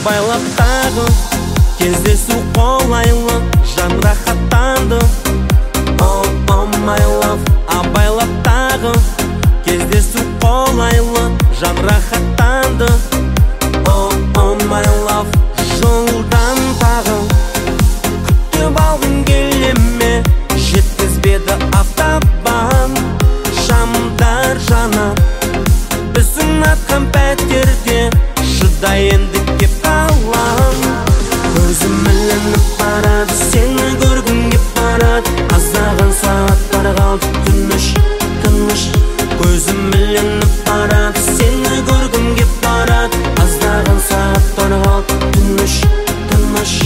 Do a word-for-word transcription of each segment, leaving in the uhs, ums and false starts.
абайлап тағы кездесу қолайлы, жан рахаттанды. Oh, oh my love, абайлап тағы кездесу қолайлы, жан рахаттанды. Oh, oh my love, жолдан тағы күтіп алғың келеме, жеткізбеді автобан. Шамдар жанар біздің атқан пәтерде, шыдай енді кеп қалам. Көзім ілініп барады, сені көргім кеп барады. Аздаған сағаттар қалды, тыныш, тыныш. Көзім ілініп барады, сені көргім кеп барады. Аздаған сағаттар қалды, тыныш, тыныш.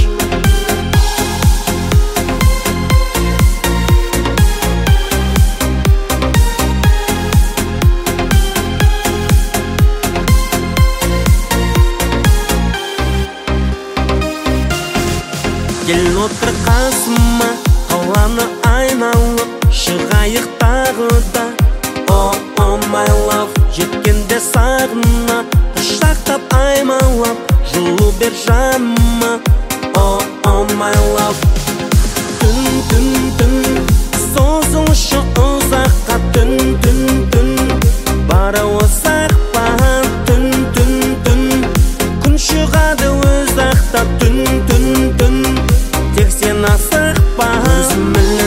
Кел отыр қасыма, қаланы айналып, шығайық тағы да. Oh, oh my love, жеткенде сағына, құшақтап аймалап, жылу бер жаныма. Oh, oh my love, түн, түн, түн, созылшы ұзаққа, түн, түн, түн, бара осақ баған, түн, түн, түн, күн шығады өз ақта, түн, түн, түн, тек сен асықпа.